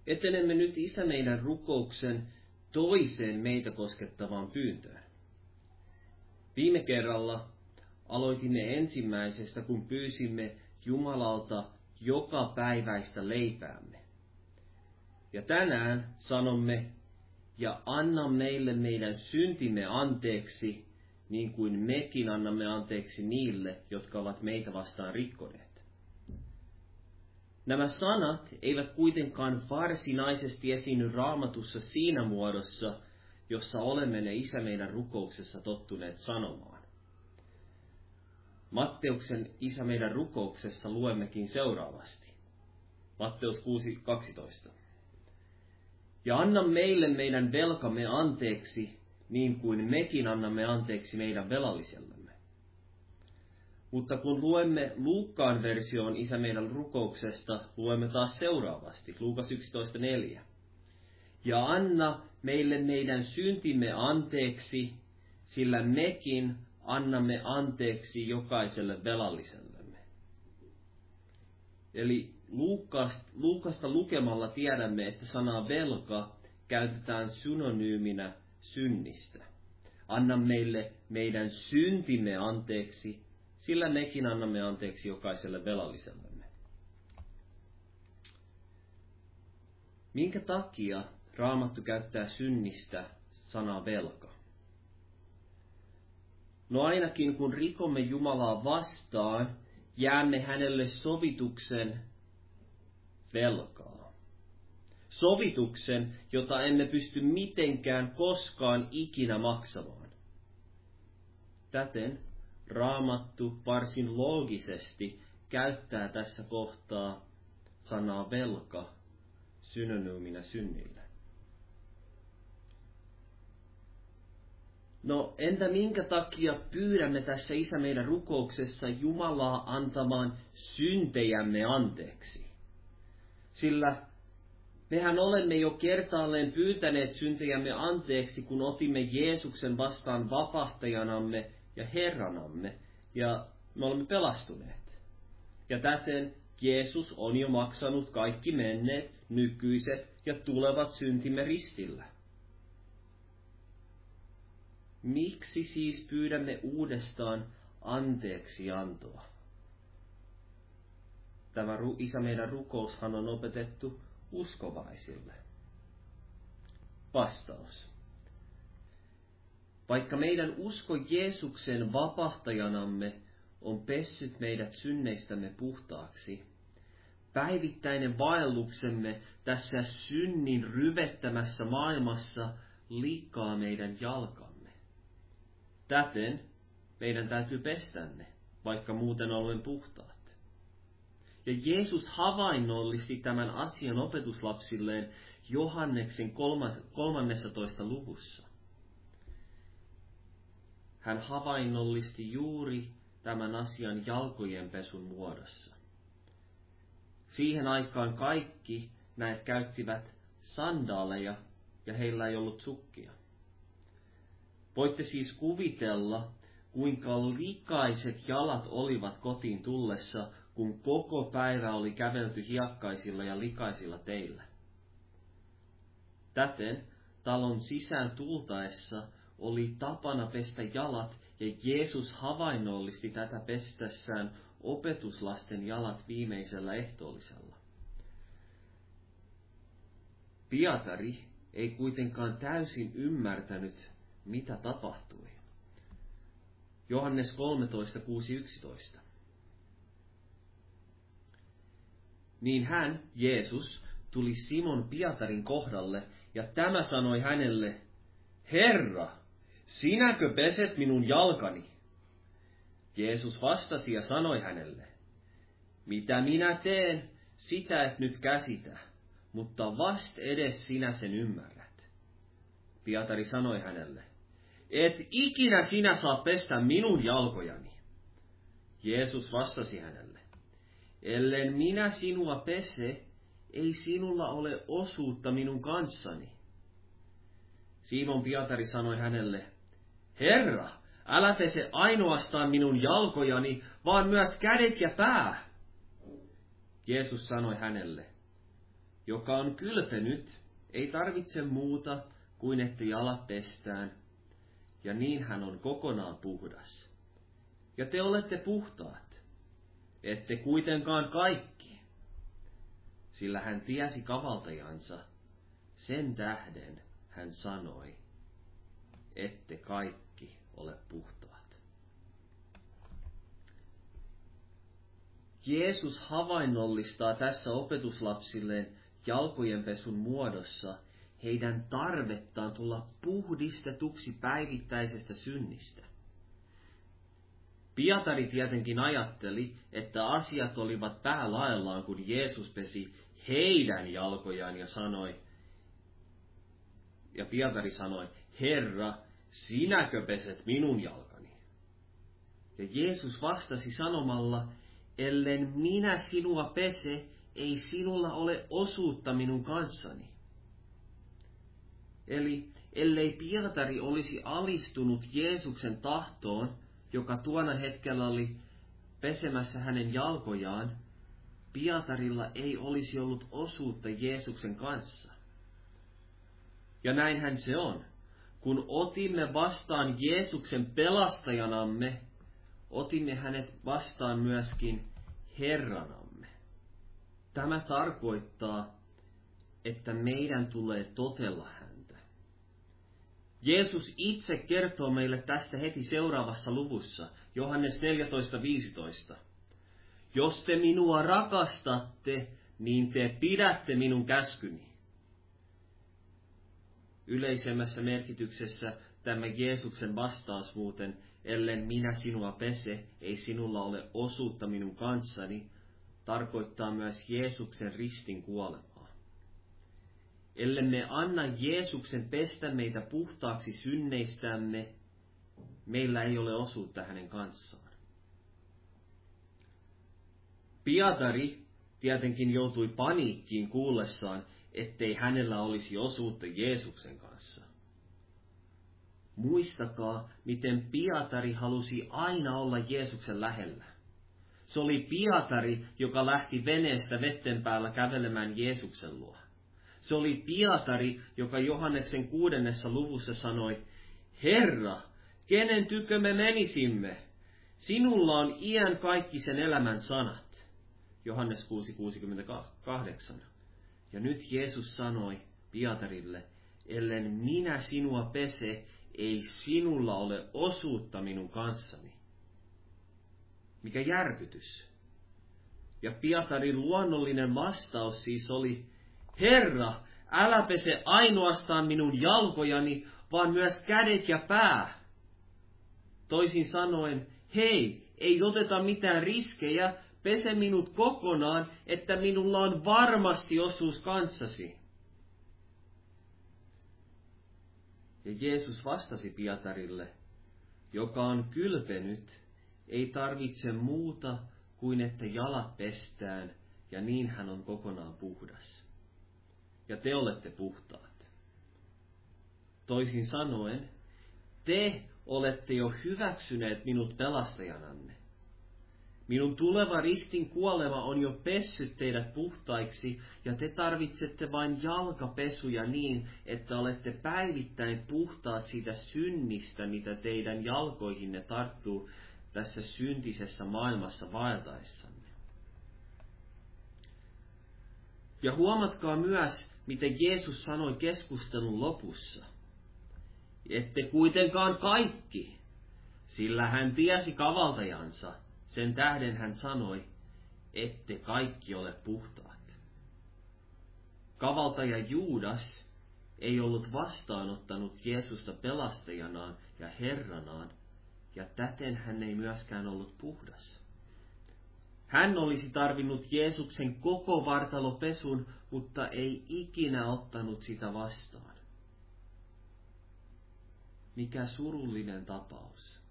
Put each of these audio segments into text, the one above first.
Etenemme nyt Isä meidän rukouksen toiseen meitä koskettavaan pyyntöön. Viime kerralla aloitimme ensimmäisestä, kun pyysimme Jumalalta joka päiväistä leipäämme. Ja tänään sanomme, ja anna meille meidän syntimme anteeksi, niin kuin mekin annamme anteeksi niille, jotka ovat meitä vastaan rikkoneet. Nämä sanat eivät kuitenkaan varsinaisesti esiinny Raamatussa siinä muodossa, jossa olemme ne Isä meidän rukouksessa tottuneet sanomaan. Matteuksen Isä meidän rukouksessa luemmekin seuraavasti. Matteus 6:12. Ja anna meille meidän velkamme anteeksi, niin kuin mekin annamme anteeksi meidän velallisellemme. Mutta kun luemme Luukkaan versioon Isä meidän rukouksesta, luemme taas seuraavasti, Luukas 11:4. Ja anna meille meidän syntimme anteeksi, sillä mekin annamme anteeksi jokaiselle velallisellemme. Eli Luukasta lukemalla tiedämme, että sana velka käytetään synonyyminä synnistä. Anna meille meidän syntimme anteeksi, sillä mekin annamme anteeksi jokaiselle velallisellemme. Minkä takia Raamattu käyttää synnistä sanaa velka? No ainakin kun rikomme Jumalaa vastaan, jäämme hänelle sovituksen velkaa. Sovituksen, jota emme pysty mitenkään koskaan ikinä maksamaan. Täten Raamattu varsin loogisesti käyttää tässä kohtaa sanaa velka synonyyminä synnille. No entä minkä takia pyydämme tässä Isä meidän rukouksessa Jumalaa antamaan syntejämme anteeksi? Sillä mehän olemme jo kertaalleen pyytäneet syntejämme anteeksi, kun otimme Jeesuksen vastaan vapahtajanamme ja Herranamme, ja me olemme pelastuneet. Ja täten Jeesus on jo maksanut kaikki menneet, nykyiset ja tulevat syntimme ristillä. Miksi siis pyydämme uudestaan anteeksiantoa? Tämä Isä meidän rukoushan on opetettu uskovaisille. Vastaus. Vaikka meidän usko Jeesuksen vapahtajanamme on pessyt meidät synneistämme puhtaaksi, päivittäinen vaelluksemme tässä synnin ryvettämässä maailmassa liikkaa meidän jalkamme. Täten meidän täytyy pestä ne, vaikka muuten olemme puhtaat. Ja Jeesus havainnollisti tämän asian opetuslapsilleen Johanneksen 13. luvussa. Hän havainnollisti juuri tämän asian jalkojen pesun muodossa. Siihen aikaan kaikki näet käyttivät sandaaleja ja heillä ei ollut sukkia. Voitte siis kuvitella, kuinka likaiset jalat olivat kotiin tullessa, kun koko päivä oli kävelty hiekkaisilla ja likaisilla teillä. Täten talon sisään tultaessa oli tapana pestä jalat, ja Jeesus havainnollisti tätä pestessään opetuslasten jalat viimeisellä ehtoollisella. Pietari ei kuitenkaan täysin ymmärtänyt, mitä tapahtui. Johannes 13:6-11. Niin hän, Jeesus, tuli Simon Pietarin kohdalle, ja tämä sanoi hänelle, Herra, sinäkö peset minun jalkani? Jeesus vastasi ja sanoi hänelle, mitä minä teen, sitä et nyt käsitä, mutta vast edes sinä sen ymmärrät. Pietari sanoi hänelle, et ikinä sinä saa pestä minun jalkojani. Jeesus vastasi hänelle, ellen minä sinua pese, ei sinulla ole osuutta minun kanssani. Simon Pietari sanoi hänelle, Herra, älä pese ainoastaan minun jalkojani, vaan myös kädet ja pää. Jeesus sanoi hänelle, joka on kylpenyt, ei tarvitse muuta kuin että jalat pestään, ja niin hän on kokonaan puhdas. Ja te olette puhtaat, ette kuitenkaan kaikki, sillä hän tiesi kavaltajansa, sen tähden hän sanoi, ette kaikki ole puhtaat. Jeesus havainnollistaa tässä opetuslapsilleen jalkojenpesun muodossa heidän tarvettaan tulla puhdistetuksi päivittäisestä synnistä. Pietari tietenkin ajatteli, että asiat olivat päälaellaan, kun Jeesus pesi heidän jalkojaan ja Pietari sanoi, Herra, sinäkö peset minun jalkani? Ja Jeesus vastasi sanomalla, ellen minä sinua pese, ei sinulla ole osuutta minun kanssani. Eli ellei Pietari olisi alistunut Jeesuksen tahtoon, joka tuona hetkellä oli pesemässä hänen jalkojaan, Pietarilla ei olisi ollut osuutta Jeesuksen kanssa. Ja näinhän se on. Kun otimme vastaan Jeesuksen pelastajanamme, otimme hänet vastaan myöskin Herranamme. Tämä tarkoittaa, että meidän tulee totella häntä. Jeesus itse kertoo meille tästä heti seuraavassa luvussa, Johannes 14:15. Jos te minua rakastatte, niin te pidätte minun käskyni. Yleisemmässä merkityksessä tämä Jeesuksen vastaus muuten, ellen minä sinua pese, ei sinulla ole osuutta minun kanssani, tarkoittaa myös Jeesuksen ristin kuolemaa. Ellemme anna Jeesuksen pestä meitä puhtaaksi synneistämme, meillä ei ole osuutta hänen kanssaan. Pietari tietenkin joutui paniikkiin kuullessaan, ettei hänellä olisi osuutta Jeesuksen kanssa. Muistakaa, miten Pietari halusi aina olla Jeesuksen lähellä. Se oli Pietari, joka lähti veneestä vetten päällä kävelemään Jeesuksen luo. Se oli Pietari, joka Johanneksen 6. luvussa sanoi, Herra, kenen tykö me menisimme? Sinulla on iän kaikkisen elämän sanat. Johannes 6:68. Ja nyt Jeesus sanoi Pietarille, ellen minä sinua pese, ei sinulla ole osuutta minun kanssani. Mikä järkytys. Ja Pietarin luonnollinen vastaus siis oli, Herra, älä pese ainoastaan minun jalkojani, vaan myös kädet ja pää. Toisin sanoen, hei, ei oteta mitään riskejä, pese minut kokonaan, että minulla on varmasti osuus kanssasi. Ja Jeesus vastasi Pietarille, joka on kylpenyt, ei tarvitse muuta kuin että jalat pestään, ja niin hän on kokonaan puhdas. Ja te olette puhtaat. Toisin sanoen, te olette jo hyväksyneet minut pelastajananne. Minun tuleva ristin kuolema on jo pessyt teidät puhtaiksi, ja te tarvitsette vain jalkapesuja niin, että olette päivittäin puhtaat siitä synnistä, mitä teidän jalkoihinne tarttuu tässä syntisessä maailmassa vaeltaessanne. Ja huomatkaa myös, miten Jeesus sanoi keskustelun lopussa. Ette kuitenkaan kaikki, sillä hän tiesi kavaltajansa. Sen tähden hän sanoi, ette kaikki ole puhtaat. Kavaltaja Juudas ei ollut vastaanottanut Jeesusta pelastajanaan ja Herranaan, ja täten hän ei myöskään ollut puhdas. Hän olisi tarvinnut Jeesuksen koko vartalopesun, mutta ei ikinä ottanut sitä vastaan. Mikä surullinen tapaus.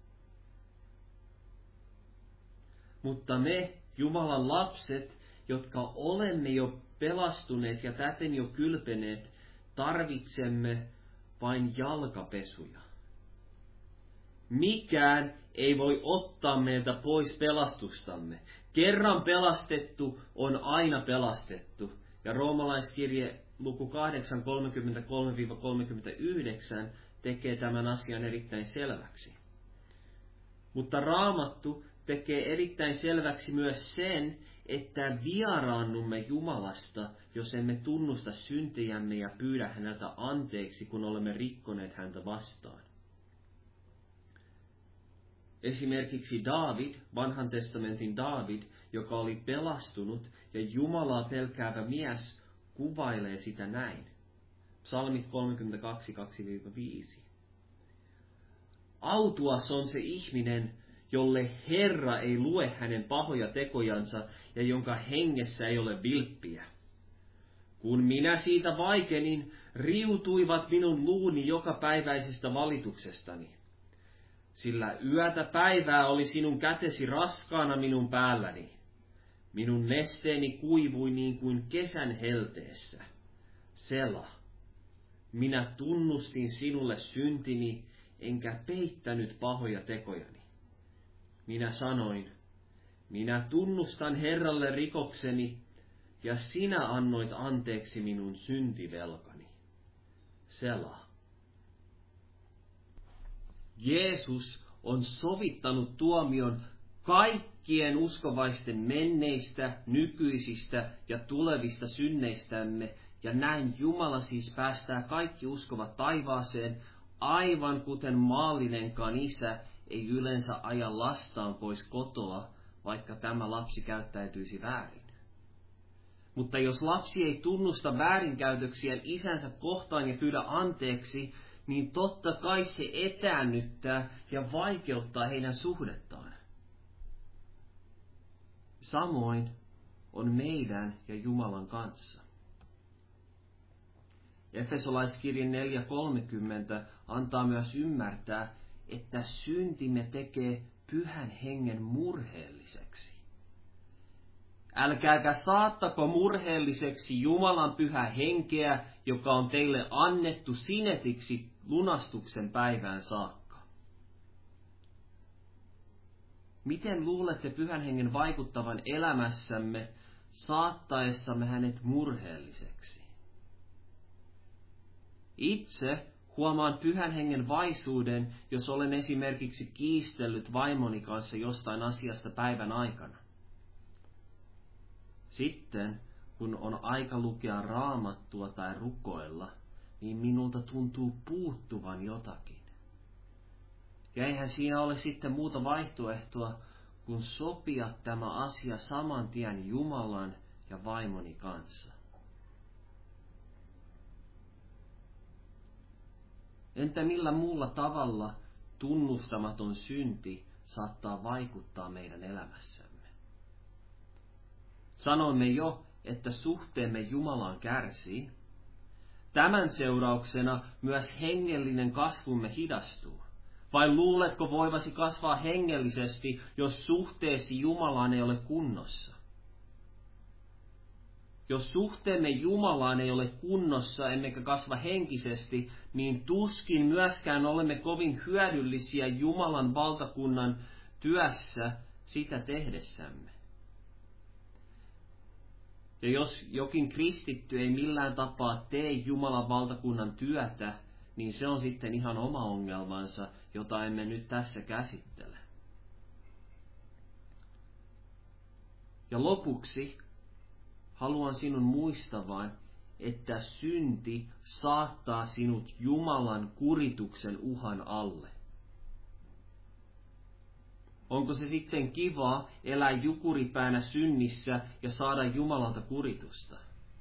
Mutta me, Jumalan lapset, jotka olemme jo pelastuneet ja täten jo kylpeneet, tarvitsemme vain jalkapesuja. Mikään ei voi ottaa meiltä pois pelastustamme. Kerran pelastettu on aina pelastettu. Ja roomalaiskirje luku 8, 33-39 tekee tämän asian erittäin selväksi. Mutta Raamattu tekee erittäin selväksi myös sen, että vieraannumme Jumalasta, jos emme tunnusta syntejämme ja pyydä häneltä anteeksi, kun olemme rikkoneet häntä vastaan. Esimerkiksi Daavid, vanhan testamentin Daavid, joka oli pelastunut ja Jumalaa pelkäävä mies, kuvailee sitä näin. Psalmit 32, 2-5. Autuas on se ihminen, jolle Herra ei lue hänen pahoja tekojansa ja jonka hengessä ei ole vilppiä. Kun minä siitä vaikenin, riutuivat minun luuni jokapäiväisestä valituksestani. Sillä yötä päivää oli sinun kätesi raskaana minun päälläni. Minun nesteeni kuivui niin kuin kesän helteessä. Sela. Minä tunnustin sinulle syntini, enkä peittänyt pahoja tekojani. Minä sanoin, minä tunnustan Herralle rikokseni, ja sinä annoit anteeksi minun syntivelkani. Sela. Jeesus on sovittanut tuomion kaikkien uskovaisten menneistä, nykyisistä ja tulevista synneistämme, ja näin Jumala siis päästää kaikki uskovat taivaaseen, aivan kuten maallinenkaan isä ei yleensä aja lastaan pois kotoa, vaikka tämä lapsi käyttäytyisi väärin. Mutta jos lapsi ei tunnusta väärinkäytöksiään isänsä kohtaan ja pyydä anteeksi, niin totta kai se etäännyttää ja vaikeuttaa heidän suhdettaan. Samoin on meidän ja Jumalan kanssa. Efesolaiskirje 4.30 antaa myös ymmärtää, että syntimme tekee Pyhän Hengen murheelliseksi. Älkääkä saattako murheelliseksi Jumalan Pyhää Henkeä, joka on teille annettu sinetiksi lunastuksen päivään saakka. Miten luulette Pyhän Hengen vaikuttavan elämässämme saattaessamme hänet murheelliseksi? Itse huomaan Pyhän Hengen vaisuuden, jos olen esimerkiksi kiistellyt vaimoni kanssa jostain asiasta päivän aikana. Sitten, kun on aika lukea Raamattua tai rukoilla, niin minulta tuntuu puuttuvan jotakin. Ja eihän siinä ole sitten muuta vaihtoehtoa, kuin sopia tämä asia saman tien Jumalan ja vaimoni kanssa. Entä millä muulla tavalla tunnustamaton synti saattaa vaikuttaa meidän elämässämme? Sanoimme jo, että suhteemme Jumalaan kärsii. Tämän seurauksena myös hengellinen kasvumme hidastuu. Vai luuletko voivasi kasvaa hengellisesti, jos suhteesi Jumalaan ei ole kunnossa? Jos suhteemme Jumalaan ei ole kunnossa emmekä kasva henkisesti, niin tuskin myöskään olemme kovin hyödyllisiä Jumalan valtakunnan työssä sitä tehdessämme. Ja jos jokin kristitty ei millään tapaa tee Jumalan valtakunnan työtä, niin se on sitten ihan oma ongelmansa, jota emme nyt tässä käsittele. Ja lopuksi haluan sinun muistavan, että synti saattaa sinut Jumalan kurituksen uhan alle. Onko se sitten kivaa elää jukuripäänä synnissä ja saada Jumalalta kuritusta?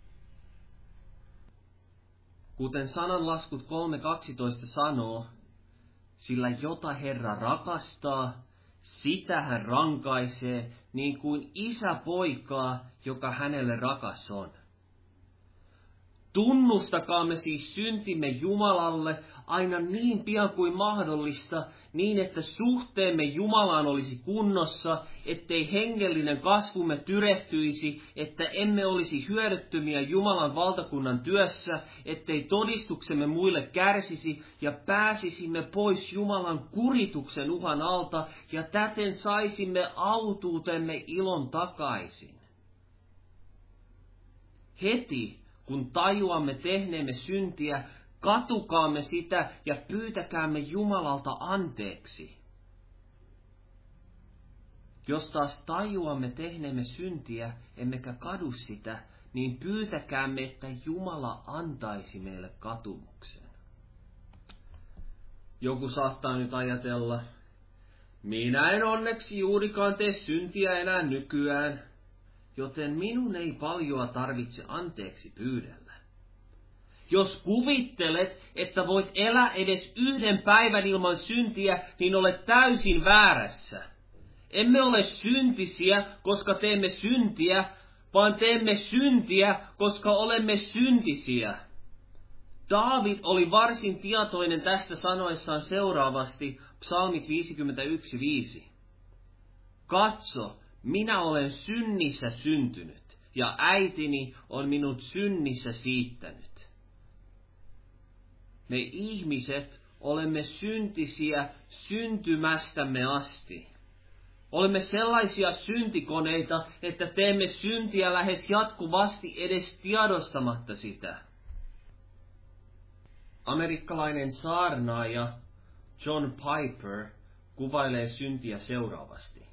Kuten sananlaskut 3.12 sanoo, sillä jota Herra rakastaa, sitä hän rankaisee, niin kuin isä poikaa, joka hänelle rakas on. Tunnustakaamme siis syntimme Jumalalle aina niin pian kuin mahdollista, niin että suhteemme Jumalaan olisi kunnossa, ettei hengellinen kasvumme tyrehtyisi, että emme olisi hyödyttömiä Jumalan valtakunnan työssä, ettei todistuksemme muille kärsisi ja pääsisimme pois Jumalan kurituksen uhan alta ja täten saisimme autuutemme ilon takaisin. Heti, kun tajuamme tehneemme syntiä, katukaamme sitä ja pyytäkäämme Jumalalta anteeksi. Jos taas tajuamme tehneemme syntiä, emmekä kadu sitä, niin pyytäkäämme, että Jumala antaisi meille katumuksen. Joku saattaa nyt ajatella, minä en onneksi juurikaan tee syntiä enää nykyään, joten minun ei paljoa tarvitse anteeksi pyydellä. Jos kuvittelet, että voit elää edes yhden päivän ilman syntiä, niin olet täysin väärässä. Emme ole syntisiä, koska teemme syntiä, vaan teemme syntiä, koska olemme syntisiä. Daavid oli varsin tietoinen tästä sanoessaan seuraavasti Psalmit 51:5. Katso, minä olen synnissä syntynyt, ja äitini on minut synnissä siittänyt. Me ihmiset olemme syntisiä syntymästämme asti. Olemme sellaisia syntikoneita, että teemme syntiä lähes jatkuvasti edes tiedostamatta sitä. Amerikkalainen saarnaaja John Piper kuvailee syntiä seuraavasti.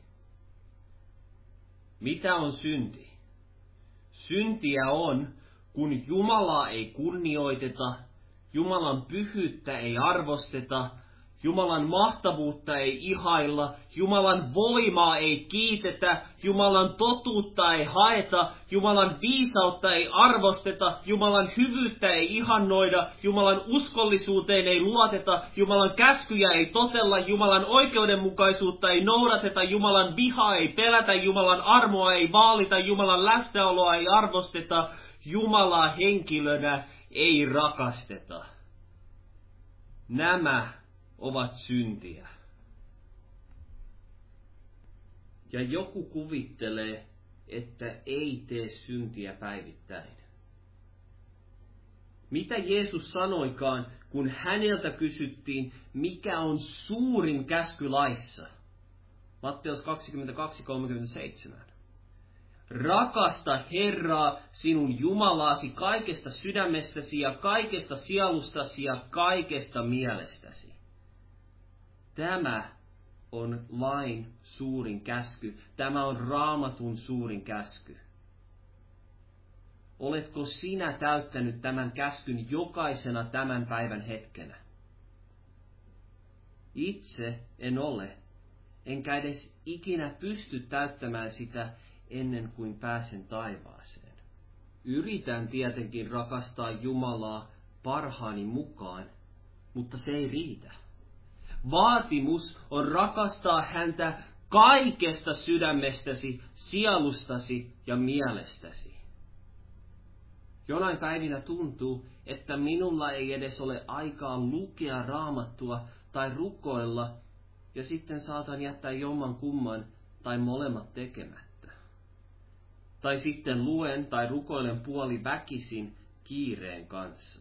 Mitä on synti? Syntiä on, kun Jumalaa ei kunnioiteta, Jumalan pyhyyttä ei arvosteta, Jumalan mahtavuutta ei ihailla, Jumalan voimaa ei kiitetä, Jumalan totuutta ei haeta, Jumalan viisautta ei arvosteta, Jumalan hyvyyttä ei ihannoida, Jumalan uskollisuuteen ei luoteta, Jumalan käskyjä ei totella, Jumalan oikeudenmukaisuutta ei noudateta, Jumalan vihaa ei pelätä, Jumalan armoa ei vaalita, Jumalan läsnäoloa ei arvosteta, Jumalaa henkilönä ei rakasteta. Nämä ovat syntiä. Ja joku kuvittelee, että ei tee syntiä päivittäin. Mitä Jeesus sanoikaan, kun häneltä kysyttiin, mikä on suurin käsky laissa? Matteus 22:37. Rakasta Herraa, sinun Jumalaasi, kaikesta sydämestäsi ja kaikesta sielustasi ja kaikesta mielestäsi. Tämä on lain suurin käsky. Tämä on Raamatun suurin käsky. Oletko sinä täyttänyt tämän käskyn jokaisena tämän päivän hetkenä? Itse en ole, enkä edes ikinä pysty täyttämään sitä ennen kuin pääsen taivaaseen. Yritän tietenkin rakastaa Jumalaa parhaani mukaan, mutta se ei riitä. Vaatimus on rakastaa häntä kaikesta sydämestäsi, sielustasi ja mielestäsi. Jonain päivinä tuntuu, että minulla ei edes ole aikaa lukea Raamattua tai rukoilla, ja sitten saatan jättää jomman kumman tai molemmat tekemättä. Tai sitten luen tai rukoilen puoli väkisin kiireen kanssa.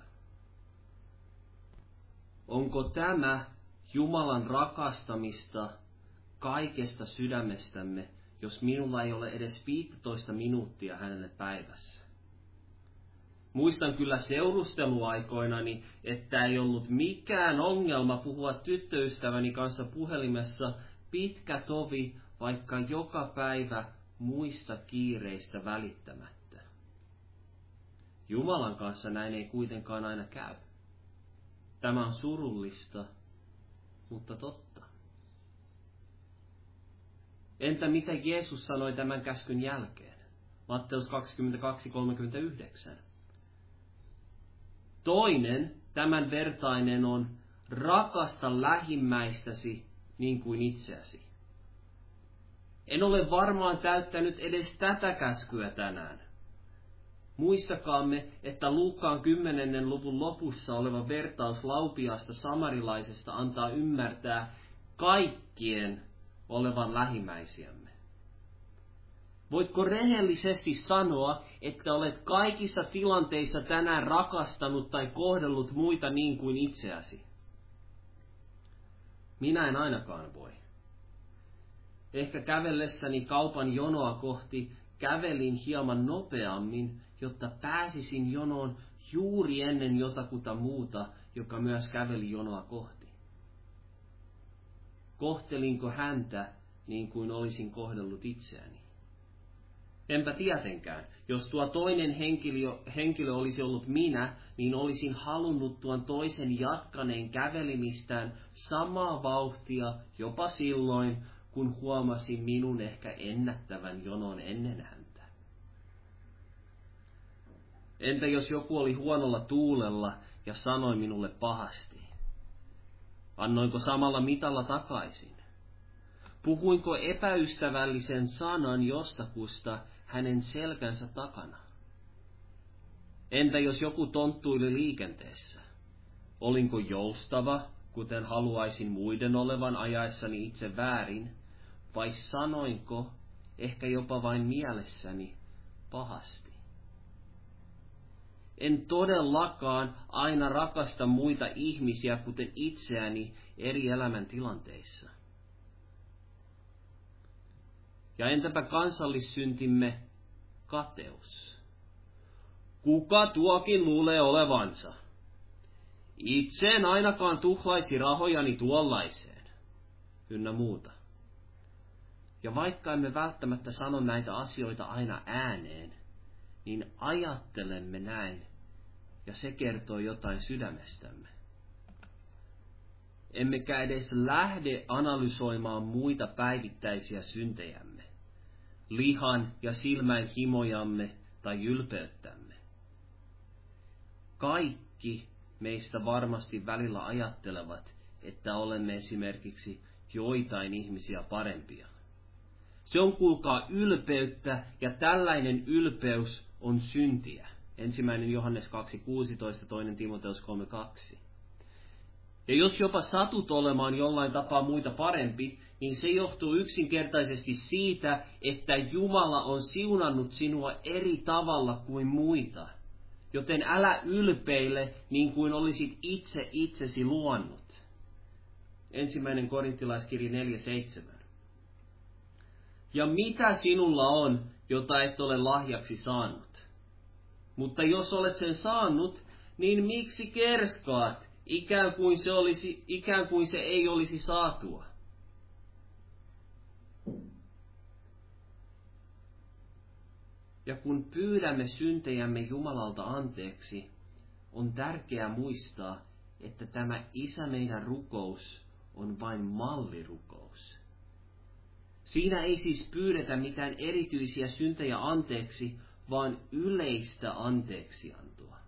Onko tämä Jumalan rakastamista kaikesta sydämestämme, jos minulla ei ole edes 15 minuuttia hänelle päivässä? Muistan kyllä seurusteluaikoinani, että ei ollut mikään ongelma puhua tyttöystäväni kanssa puhelimessa pitkä tovi, vaikka joka päivä muista kiireistä välittämättä. Jumalan kanssa näin ei kuitenkaan aina käy. Tämä on surullista, mutta totta. Entä mitä Jeesus sanoi tämän käskyn jälkeen? Matteus 22:39. Toinen, tämän vertainen on, rakasta lähimmäistäsi niin kuin itseäsi. En ole varmaan täyttänyt edes tätä käskyä tänään. Muistakaamme, että Luukkaan 10. luvun lopussa oleva vertaus laupiaasta samarilaisesta antaa ymmärtää kaikkien olevan lähimmäisiämme. Voitko rehellisesti sanoa, että olet kaikissa tilanteissa tänään rakastanut tai kohdellut muita niin kuin itseäsi? Minä en ainakaan voi. Ehkä kävellessäni kaupan jonoa kohti kävelin hieman nopeammin jotta pääsisin jonoon juuri ennen jotakuta muuta, joka myös käveli jonoa kohti. Kohtelinko häntä niin kuin olisin kohdellut itseäni? Enpä tietenkään. Jos tuo toinen henkilö olisi ollut minä, niin olisin halunnut tuon toisen jatkaneen kävelemistään samaa vauhtia jopa silloin, kun huomasin minun ehkä ennättävän jonon ennen häntä. Entä jos joku oli huonolla tuulella ja sanoi minulle pahasti? Annoinko samalla mitalla takaisin? Puhuinko epäystävällisen sanan jostakusta hänen selkänsä takana? Entä jos joku tonttuili liikenteessä? Olinko joustava, kuten haluaisin muiden olevan ajaessani itse väärin, vai sanoinko, ehkä jopa vain mielessäni, pahasti? En todellakaan aina rakasta muita ihmisiä, kuten itseäni, eri elämäntilanteissa. Ja entäpä kansallissyntimme kateus? Kuka tuokin luulee olevansa? Itse en ainakaan tuhlaisi rahojani tuollaiseen, ynnä muuta. Ja vaikka emme välttämättä sano näitä asioita aina ääneen, niin ajattelemme näin, ja se kertoo jotain sydämestämme. Emmekä edes lähde analysoimaan muita päivittäisiä syntejämme, lihan ja silmän himojamme tai ylpeyttämme. Kaikki meistä varmasti välillä ajattelevat, että olemme esimerkiksi joitain ihmisiä parempia. Se on, kuulkaa, ylpeyttä, ja tällainen ylpeys on syntiä. 1. Johannes 2.16, 2. Timoteus 3.2. Ja jos jopa satut olemaan jollain tapaa muita parempi, niin se johtuu yksinkertaisesti siitä, että Jumala on siunannut sinua eri tavalla kuin muita. Joten älä ylpeile niin kuin olisit itse itsesi luonut. 1. Korintilaiskirja 4.7. Ja mitä sinulla on, jota et ole lahjaksi saanut? Mutta jos olet sen saanut, niin miksi kerskaat, ikään kuin se ei olisi saatua? Ja kun pyydämme syntejämme Jumalalta anteeksi, on tärkeää muistaa, että tämä Isä meidän rukous on vain mallirukous. Siinä ei siis pyydetä mitään erityisiä syntejä anteeksi, vaan yleistä anteeksiantoa.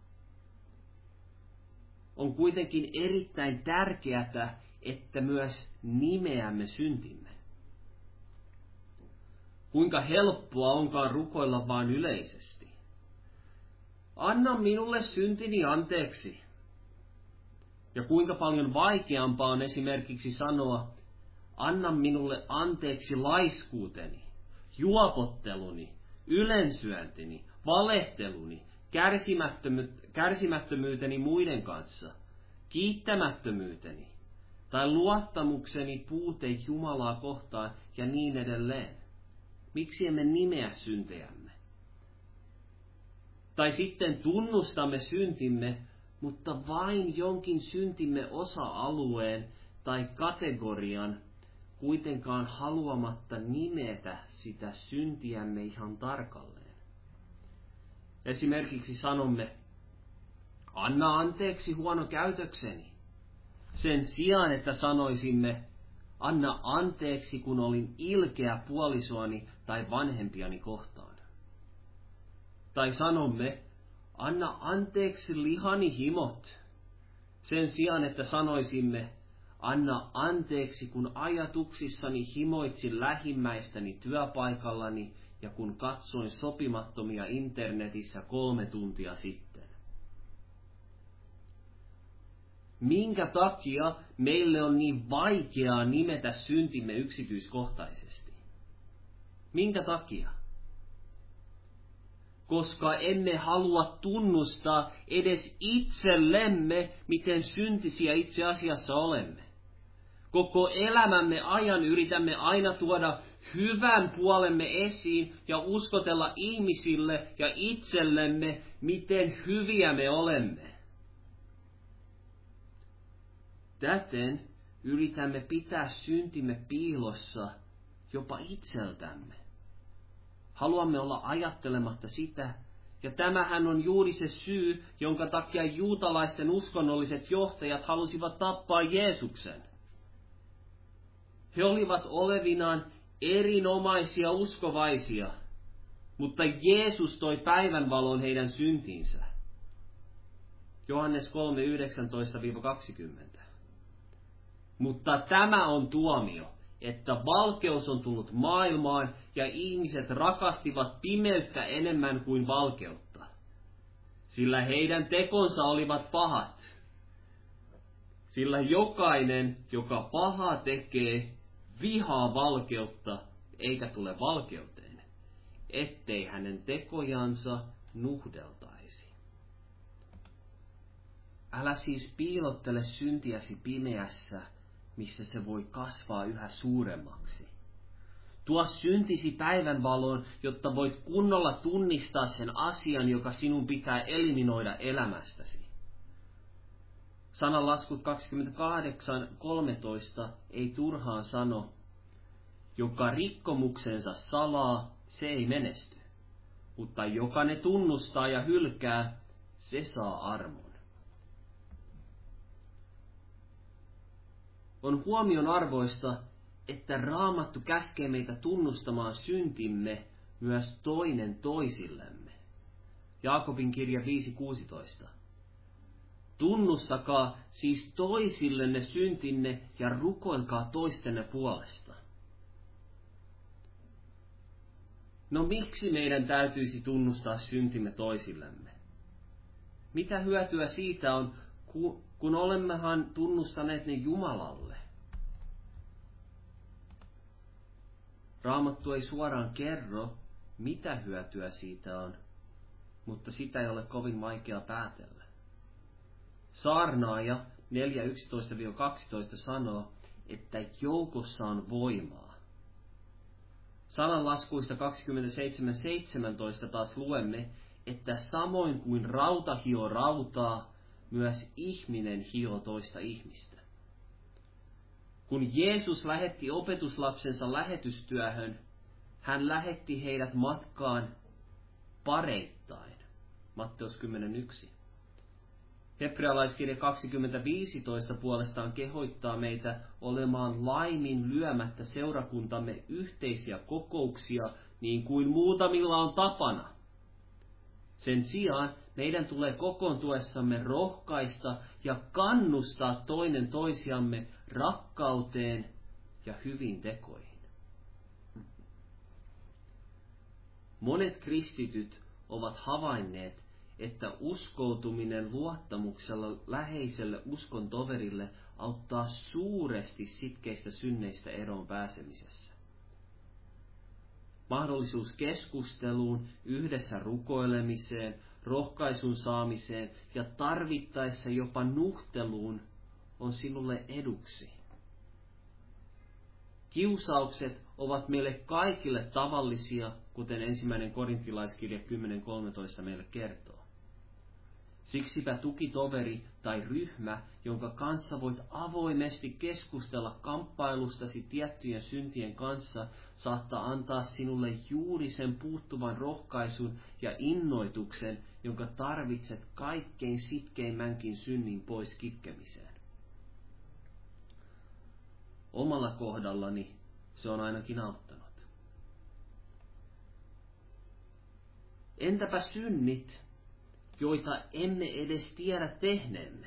On kuitenkin erittäin tärkeää, että myös nimeämme syntimme. Kuinka helppoa onkaan rukoilla vaan yleisesti. Anna minulle syntini anteeksi. Ja kuinka paljon vaikeampaa on esimerkiksi sanoa, anna minulle anteeksi laiskuuteni, juopotteluni, ylensyöntini, valehteluni, kärsimättömyyteni muiden kanssa, kiittämättömyyteni tai luottamukseni puute Jumalaa kohtaan ja niin edelleen. Miksi emme nimeä syntejämme? Tai sitten tunnustamme syntimme, mutta vain jonkin syntimme osa-alueen tai kategorian, kuitenkaan haluamatta nimetä sitä syntiämme ihan tarkalleen. Esimerkiksi sanomme, anna anteeksi huono käytökseni, sen sijaan, että sanoisimme, anna anteeksi, kun olin ilkeä puolisoani tai vanhempiani kohtaan. Tai sanomme, anna anteeksi lihani himot, sen sijaan, että sanoisimme, anna anteeksi, kun ajatuksissani himoitsin lähimmäistäni työpaikallani ja kun katsoin sopimattomia internetissä 3 tuntia sitten. Minkä takia meille on niin vaikeaa nimetä syntimme yksityiskohtaisesti? Minkä takia? Koska emme halua tunnustaa edes itsellemme, miten syntisiä itse asiassa olemme. Koko elämämme ajan yritämme aina tuoda hyvän puolemme esiin ja uskotella ihmisille ja itsellemme, miten hyviä me olemme. Täten yritämme pitää syntimme piilossa jopa itseltämme. Haluamme olla ajattelematta sitä, ja tämähän on juuri se syy, jonka takia juutalaisten uskonnolliset johtajat halusivat tappaa Jeesuksen. He olivat olevinaan erinomaisia uskovaisia, mutta Jeesus toi päivänvalon heidän syntiinsä. Johannes 3:19-20. Mutta tämä on tuomio, että valkeus on tullut maailmaan ja ihmiset rakastivat pimeyttä enemmän kuin valkeutta, sillä heidän tekonsa olivat pahat. Sillä jokainen, joka pahaa tekee, vihaa valkeutta eikä tule valkeuteen, ettei hänen tekojansa nuhdeltaisi. Älä siis piilottele syntiäsi pimeässä, missä se voi kasvaa yhä suuremmaksi. Tuo syntisi päivänvaloon, jotta voit kunnolla tunnistaa sen asian, joka sinun pitää eliminoida elämästäsi. Sananlaskut 28:13 ei turhaan sano, joka rikkomuksensa salaa, se ei menesty, mutta joka ne tunnustaa ja hylkää, se saa armon. On huomionarvoista, että Raamattu käskee meitä tunnustamaan syntimme myös toinen toisillemme. Jaakobin kirja 5:16. Tunnustakaa siis toisillenne syntinne ja rukoilkaa toistenne puolesta. No miksi meidän täytyisi tunnustaa syntimme toisillemme? Mitä hyötyä siitä on, kun olemmehan tunnustaneet ne Jumalalle? Raamattu ei suoraan kerro, mitä hyötyä siitä on, mutta sitä ei ole kovin vaikea päätellä. Saarnaaja 4:11-12 sanoo, että joukossa on voimaa. Sananlaskuista 27:17 taas luemme, että samoin kuin rauta hioo rautaa, myös ihminen hioo toista ihmistä. Kun Jeesus lähetti opetuslapsensa lähetystyöhön, hän lähetti heidät matkaan pareittain. Matteus 10:1. Hebrealaiskirja 20:15 puolestaan kehoittaa meitä olemaan laimin lyömättä seurakuntamme yhteisiä kokouksia, niin kuin muutamilla on tapana. Sen sijaan meidän tulee kokoontuessamme rohkaista ja kannustaa toinen toisiamme rakkauteen ja hyviin tekoihin. Monet kristityt ovat havainneet, että uskoutuminen luottamuksella läheiselle uskon toverille auttaa suuresti sitkeistä synneistä eroon pääsemisessä. Mahdollisuus keskusteluun, yhdessä rukoilemiseen, rohkaisun saamiseen ja tarvittaessa jopa nuhteluun on sinulle eduksi. Kiusaukset ovat meille kaikille tavallisia, kuten 1. Korintilaiskirja 10:13 meille kertoo. Siksipä tukitoveri tai ryhmä, jonka kanssa voit avoimesti keskustella kamppailustasi tiettyjen syntien kanssa, saattaa antaa sinulle juuri sen puuttuvan rohkaisun ja innoituksen, jonka tarvitset kaikkein sitkeimmänkin synnin pois kitkemiseen. Omalla kohdallani se on ainakin auttanut. Entäpä synnit, joita emme edes tiedä tehneemme?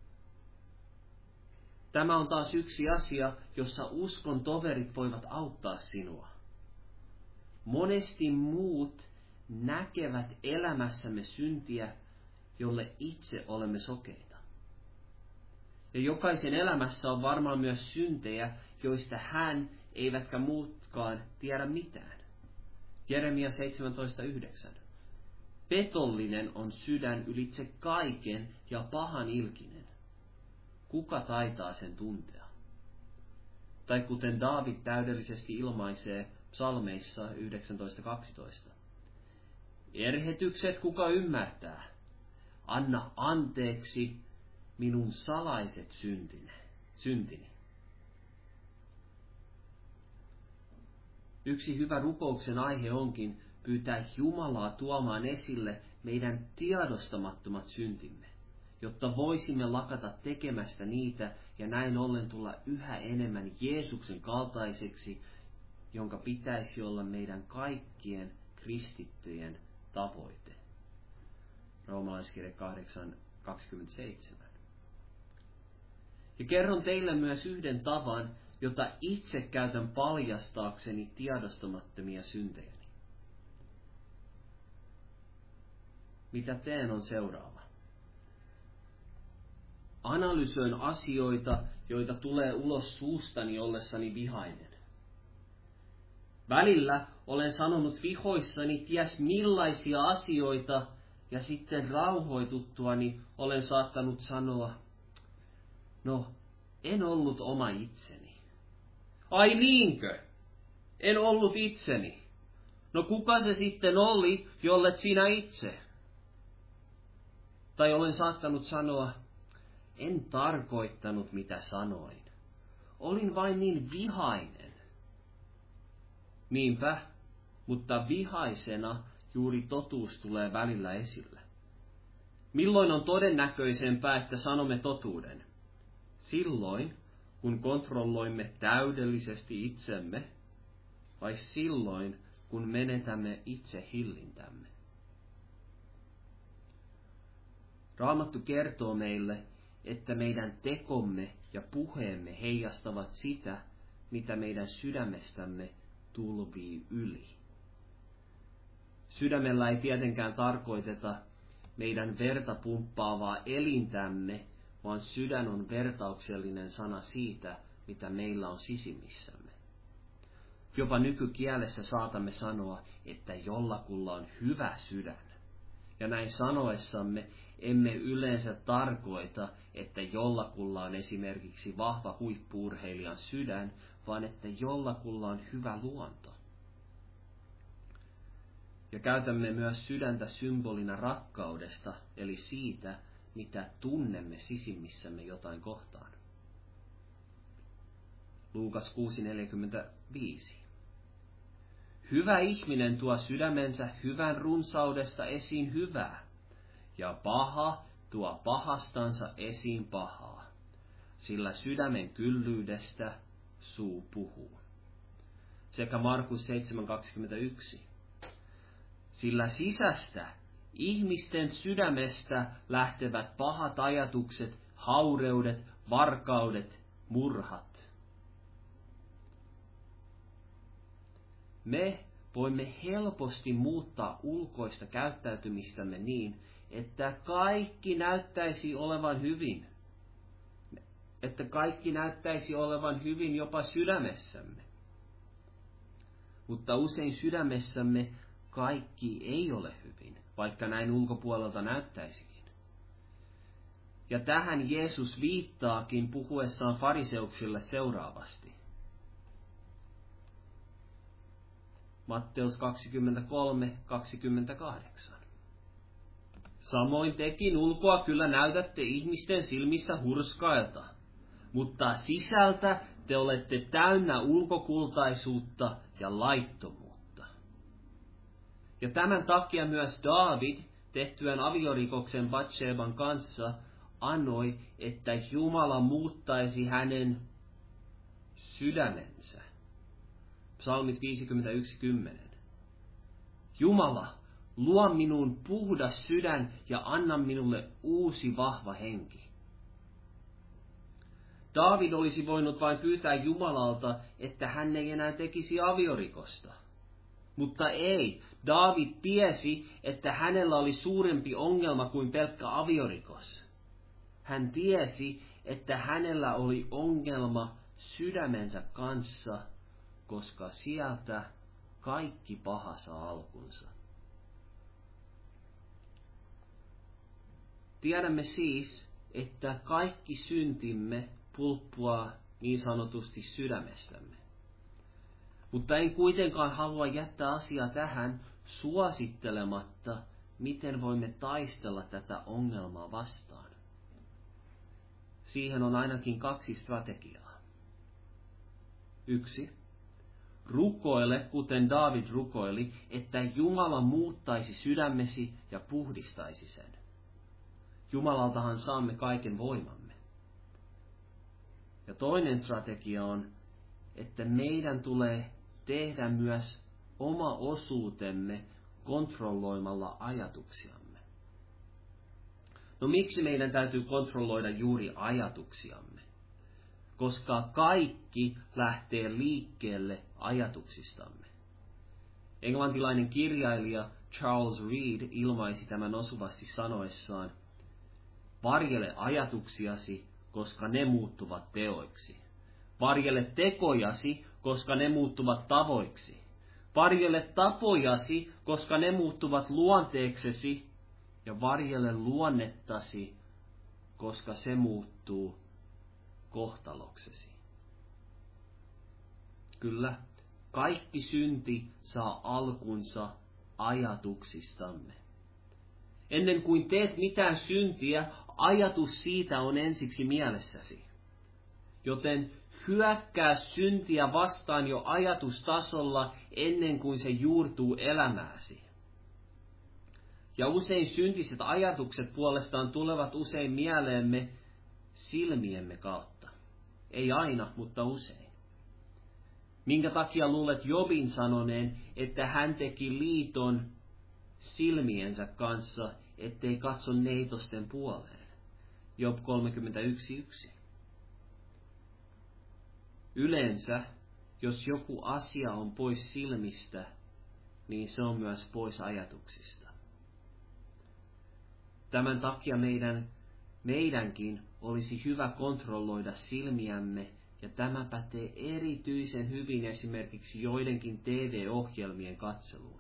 Tämä on taas yksi asia, jossa uskon toverit voivat auttaa sinua. Monesti muut näkevät elämässämme syntiä, jolle itse olemme sokeita. Ja jokaisen elämässä on varmaan myös syntejä, joista hän eivätkä muutkaan tiedä mitään. Jeremia 17:9. Petollinen on sydän ylitse kaiken ja pahan ilkinen. Kuka taitaa sen tuntea? Tai kuten Daavid täydellisesti ilmaisee psalmeissa 19.12. Erhetykset kuka ymmärtää? Anna anteeksi minun salaiset syntini. Yksi hyvä rukouksen aihe onkin pyytää Jumalaa tuomaan esille meidän tiedostamattomat syntimme, jotta voisimme lakata tekemästä niitä ja näin ollen tulla yhä enemmän Jeesuksen kaltaiseksi, jonka pitäisi olla meidän kaikkien kristittyjen tavoite. Roomalaiskirje 8:27. Ja kerron teille myös yhden tavan, jota itse käytän paljastaakseni tiedostamattomia syntejäni. Mitä teen on seuraava. Analysoin asioita, joita tulee ulos suustani ollessani vihainen. Välillä olen sanonut vihoissani ties millaisia asioita, ja sitten rauhoituttuani olen saattanut sanoa, no, en ollut oma itseni. Ai niinkö? En ollut itseni. No kuka se sitten oli, jollet sinä itse? Tai olen saattanut sanoa, en tarkoittanut mitä sanoin. Olin vain niin vihainen. Niinpä, mutta vihaisena juuri totuus tulee välillä esille. Milloin on todennäköisempää, että sanomme totuuden? Silloin, kun kontrolloimme täydellisesti itsemme, vai silloin, kun menetämme itse hillintämme? Raamattu kertoo meille, että meidän tekomme ja puheemme heijastavat sitä, mitä meidän sydämestämme tulvii yli. Sydämellä ei tietenkään tarkoiteta meidän verta pumppaavaa elintämme, vaan sydän on vertauksellinen sana siitä, mitä meillä on sisimmissämme. Jopa nykykielessä saatamme sanoa, että jollakulla on hyvä sydän. Ja näin sanoessamme emme yleensä tarkoita, että jollakulla on esimerkiksi vahva huippu-urheilijan sydän, vaan että jollakulla on hyvä luonto. Ja käytämme myös sydäntä symbolina rakkaudesta, eli siitä, mitä tunnemme sisimmissämme jotain kohtaan. Luukas 6:45. Hyvä ihminen tuo sydämensä hyvän runsaudesta esiin hyvää, ja paha tuo pahastansa esiin pahaa, sillä sydämen kyllyydestä suu puhuu. Sekä Markus 7:21. Sillä sisästä, ihmisten sydämestä lähtevät pahat ajatukset, haureudet, varkaudet, murhat. Me voimme helposti muuttaa ulkoista käyttäytymistämme niin, että kaikki näyttäisi olevan hyvin. Että kaikki näyttäisi olevan hyvin jopa sydämessämme. Mutta usein sydämessämme kaikki ei ole hyvin, vaikka näin ulkopuolelta näyttäisikin. Ja tähän Jeesus viittaakin puhuessaan fariseuksille seuraavasti. Matteus 23:28. Samoin tekin ulkoa kyllä näytätte ihmisten silmissä hurskailta, mutta sisältä te olette täynnä ulkokultaisuutta ja laittomuutta. Ja tämän takia myös Daavid, tehtyään aviorikoksen Batseban kanssa, anoi, että Jumala muuttaisi hänen sydämensä. Psalmit 51:10. Jumala, luo minuun puhdas sydän ja anna minulle uusi vahva henki. Daavid olisi voinut vain pyytää Jumalalta, että hän ei enää tekisi aviorikosta. Mutta ei, Daavid tiesi, että hänellä oli suurempi ongelma kuin pelkkä aviorikos. Hän tiesi, että hänellä oli ongelma sydämensä kanssa, koska sieltä kaikki paha saa alkunsa. Tiedämme siis, että kaikki syntimme pulppuaa niin sanotusti sydämestämme. Mutta en kuitenkaan halua jättää asiaa tähän suosittelematta, miten voimme taistella tätä ongelmaa vastaan. Siihen on ainakin 2 strategiaa. 1. Rukoile, kuten Daavid rukoili, että Jumala muuttaisi sydämesi ja puhdistaisi sen. Jumalaltahan saamme kaiken voimamme. Ja toinen strategia on, että meidän tulee tehdä myös oma osuutemme kontrolloimalla ajatuksiamme. No miksi meidän täytyy kontrolloida juuri ajatuksiamme? Koska kaikki lähtee liikkeelle ajatuksistamme. Englantilainen kirjailija Charles Reed ilmaisi tämän osuvasti sanoessaan, varjele ajatuksiasi, koska ne muuttuvat teoiksi. Varjele tekojasi, koska ne muuttuvat tavoiksi. Varjele tapojasi, koska ne muuttuvat luonteeksesi. Ja varjele luonnettasi, koska se muuttuu kohtaloksesi. Kyllä, kaikki synti saa alkunsa ajatuksistamme. Ennen kuin teet mitään syntiä, ajatus siitä on ensiksi mielessäsi. Joten hyökkää syntiä vastaan jo ajatustasolla ennen kuin se juurtuu elämääsi. Ja usein syntiset ajatukset puolestaan tulevat usein mieleemme silmiemme kautta. Ei aina, mutta usein. Minkä takia luulet Jobin sanoneen, että hän teki liiton silmiensä kanssa, ettei katso neitosten puoleen? Job 31.1. Yleensä, jos joku asia on pois silmistä, niin se on myös pois ajatuksista. Tämän takia meidänkin olisi hyvä kontrolloida silmiämme, ja tämä pätee erityisen hyvin esimerkiksi joidenkin TV-ohjelmien katseluun.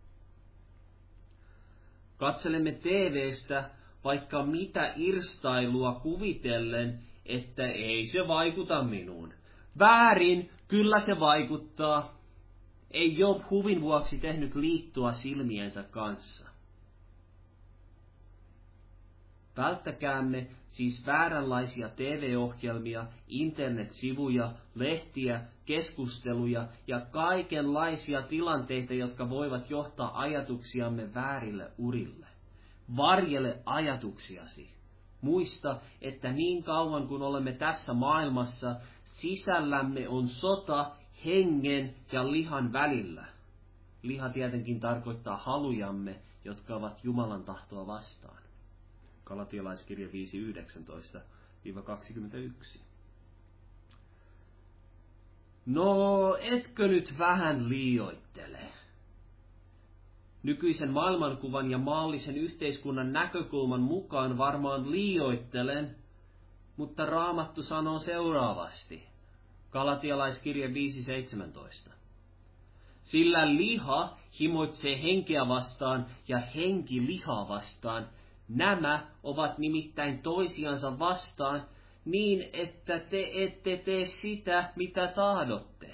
Katselemme TV:stä vaikka mitä irstailua kuvitellen, että ei se vaikuta minuun. Väärin, kyllä se vaikuttaa. Ei Job huvin vuoksi tehnyt liittoa silmiensä kanssa. Välttäkäämme siis vääränlaisia TV-ohjelmia, internetsivuja, lehtiä, keskusteluja ja kaikenlaisia tilanteita, jotka voivat johtaa ajatuksiamme väärille urille. Varjele ajatuksiasi. Muista, että niin kauan kun olemme tässä maailmassa, sisällämme on sota hengen ja lihan välillä. Liha tietenkin tarkoittaa halujamme, jotka ovat Jumalan tahtoa vastaan. Galatialaiskirja 5.19-21. No, etkö nyt vähän liioittele? Nykyisen maailmankuvan ja maallisen yhteiskunnan näkökulman mukaan varmaan liioittelen, mutta Raamattu sanoo seuraavasti. Galatialaiskirja 5.17. Sillä liha himoitsee henkeä vastaan ja henki lihaa vastaan. Nämä ovat nimittäin toisiansa vastaan niin, että te ette tee sitä, mitä tahdotte.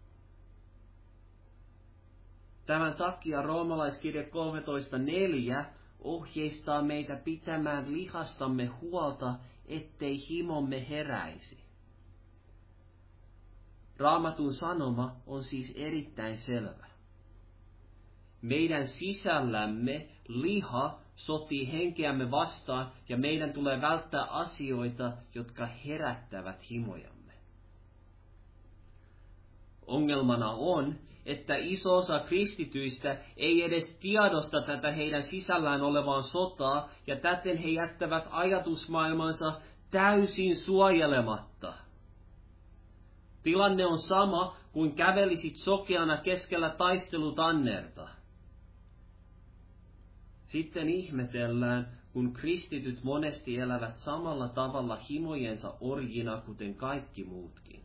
Tämän takia Roomalaiskirja 13.4 ohjeistaa meitä pitämään lihastamme huolta, ettei himomme heräisi. Raamatun sanoma on siis erittäin selvä. Meidän sisällämme liha sotii henkeämme vastaan ja meidän tulee välttää asioita, jotka herättävät himojamme. Ongelmana on, että iso osa kristityistä ei edes tiedosta tätä heidän sisällään olevaa sotaa, ja täten he jättävät ajatusmaailmansa täysin suojelematta. Tilanne on sama kuin kävelisit sokeana keskellä taistelutannerta. Sitten ihmetellään, kun kristityt monesti elävät samalla tavalla himojensa orjina, kuten kaikki muutkin.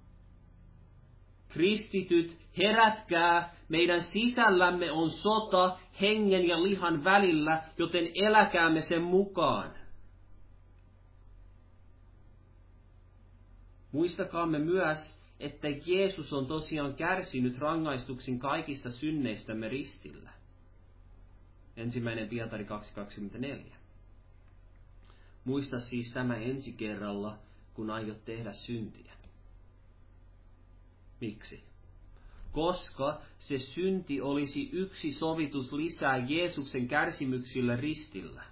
Kristityt, herätkää, meidän sisällämme on sota hengen ja lihan välillä, joten eläkäämme sen mukaan. Muistakaamme myös, että Jeesus on tosiaan kärsinyt rangaistuksen kaikista synneistämme ristillä. 1. Pietari 2.24. Muista siis tämä ensi kerralla, kun aiot tehdä syntiä. Miksi? Koska se synti olisi yksi sovitus lisää Jeesuksen kärsimyksillä ristillä.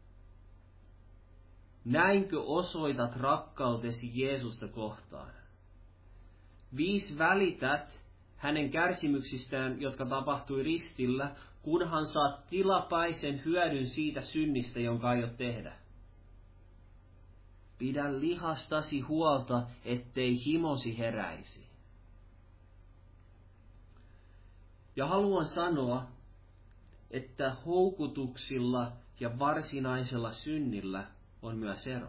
Näinkö osoitat rakkautesi Jeesusta kohtaan? 5. Välität hänen kärsimyksistään, jotka tapahtui ristillä, kunhan saat tilapäisen hyödyn siitä synnistä, jonka aiot tehdä. Pidä lihastasi huolta, ettei himosi heräisi. Ja haluan sanoa, että houkutuksilla ja varsinaisella synnillä on myös ero.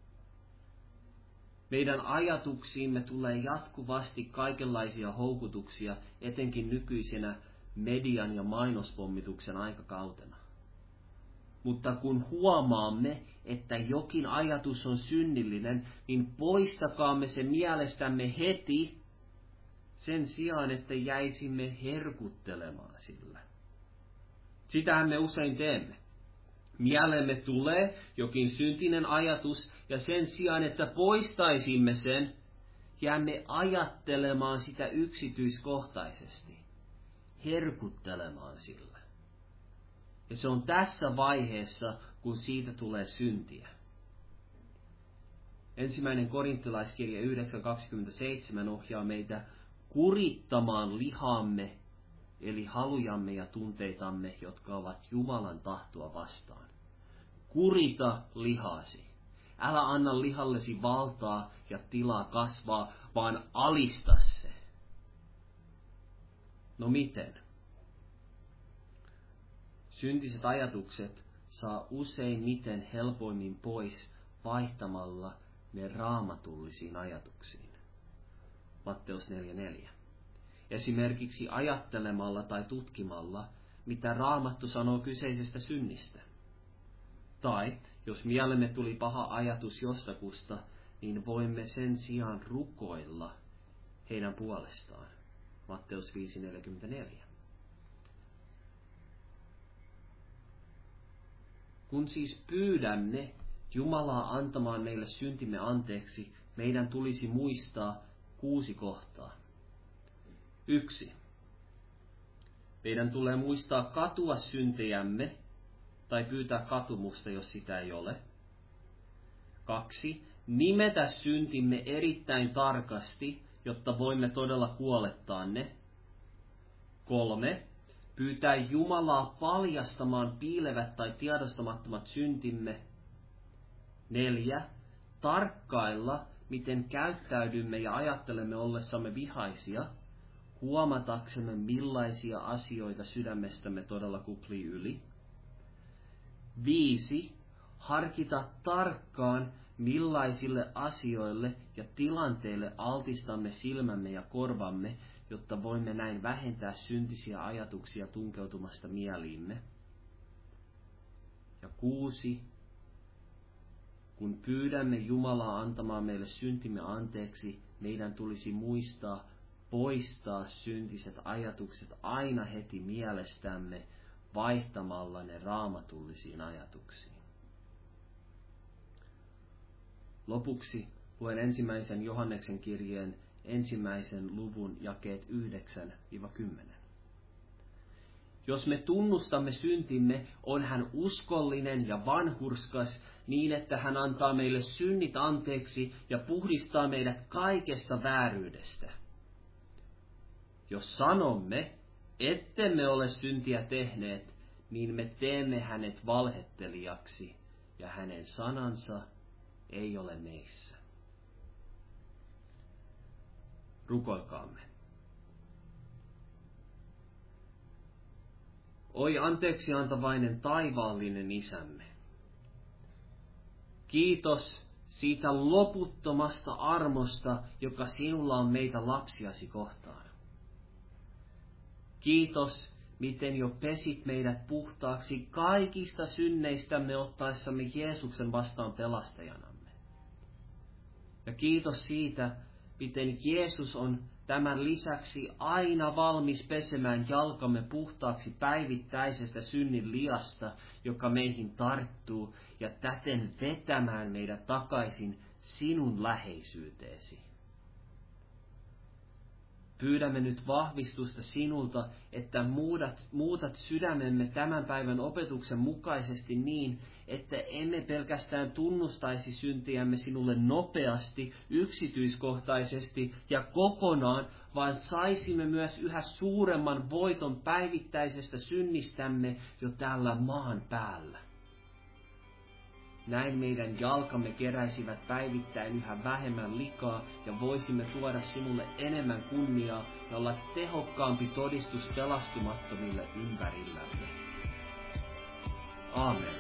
Meidän ajatuksiimme tulee jatkuvasti kaikenlaisia houkutuksia, etenkin nykyisenä median ja mainospommituksen aikakautena. Mutta kun huomaamme, että jokin ajatus on synnillinen, niin poistakaamme se mielestämme heti, sen sijaan, että jäisimme herkuttelemaan sillä. Sitähän me usein teemme. Mieleemme tulee jokin syntinen ajatus, ja sen sijaan, että poistaisimme sen, jäämme ajattelemaan sitä yksityiskohtaisesti, herkuttelemaan sillä. Ja se on tässä vaiheessa, kun siitä tulee syntiä. 1. Korintilaiskirja 9.27 ohjaa meitä kurittamaan lihamme, eli halujamme ja tunteitamme, jotka ovat Jumalan tahtoa vastaan. Kurita lihasi. Älä anna lihallesi valtaa ja tilaa kasvaa, vaan alista se. No miten? Syntiset ajatukset saa useimmiten helpoimmin pois vaihtamalla ne raamatullisiin ajatuksiin. Matteus 4.4. Esimerkiksi ajattelemalla tai tutkimalla, mitä Raamattu sanoo kyseisestä synnistä. Tai, jos mielemme tuli paha ajatus jostakusta, niin voimme sen sijaan rukoilla heidän puolestaan. Matteus 5.44. Kun siis pyydämme Jumalaa antamaan meille syntimme anteeksi, meidän tulisi muistaa 6 kohtaa. 1. Meidän tulee muistaa katua syntejämme tai pyytää katumusta, jos sitä ei ole. 2. Nimetä syntimme erittäin tarkasti, jotta voimme todella kuolettaa ne. 3. Pyytää Jumalaa paljastamaan piilevät tai tiedostamattomat syntimme. 4. Tarkkailla, miten käyttäydymme ja ajattelemme ollessamme vihaisia, huomataksemme millaisia asioita sydämestämme todella kuplii yli. 5. Harkita tarkkaan, millaisille asioille ja tilanteille altistamme silmämme ja korvamme, jotta voimme näin vähentää syntisiä ajatuksia tunkeutumasta mieliimme. Ja 6. Kun pyydämme Jumalaa antamaan meille syntimme anteeksi, meidän tulisi muistaa poistaa syntiset ajatukset aina heti mielestämme vaihtamalla ne raamatullisiin ajatuksiin. Lopuksi luen 1. Johanneksen kirjeen 1. luvun jakeet 9-10. Jos me tunnustamme syntimme, on hän uskollinen ja vanhurskas niin, että hän antaa meille synnit anteeksi ja puhdistaa meidät kaikesta vääryydestä. Jos sanomme, ettemme ole syntiä tehneet, niin me teemme hänet valhettelijaksi ja hänen sanansa ei ole meissä. Rukoilkaamme. Oi anteeksi antavainen taivaallinen Isämme. Kiitos siitä loputtomasta armosta, joka sinulla on meitä lapsiasi kohtaan. Kiitos, miten jo pesit meidät puhtaaksi kaikista synneistämme ottaessamme Jeesuksen vastaan pelastajanamme. Ja kiitos siitä, miten Jeesus on tämän lisäksi aina valmis pesemään jalkamme puhtaaksi päivittäisestä synnin liasta, joka meihin tarttuu, ja täten vetämään meidät takaisin sinun läheisyyteesi. Pyydämme nyt vahvistusta sinulta, että muutat sydämemme tämän päivän opetuksen mukaisesti niin, että emme pelkästään tunnustaisi syntiämme sinulle nopeasti, yksityiskohtaisesti ja kokonaan, vaan saisimme myös yhä suuremman voiton päivittäisestä synnistämme jo tällä maan päällä. Näin meidän jalkamme keräisivät päivittäin yhä vähemmän likaa ja voisimme tuoda sinulle enemmän kunniaa ja olla tehokkaampi todistus pelastumattomille ympärillämme. Aamen.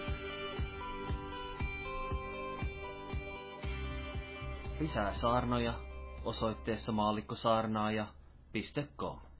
Lisää saarnoja osoitteessa maallikkosaarnaaja.com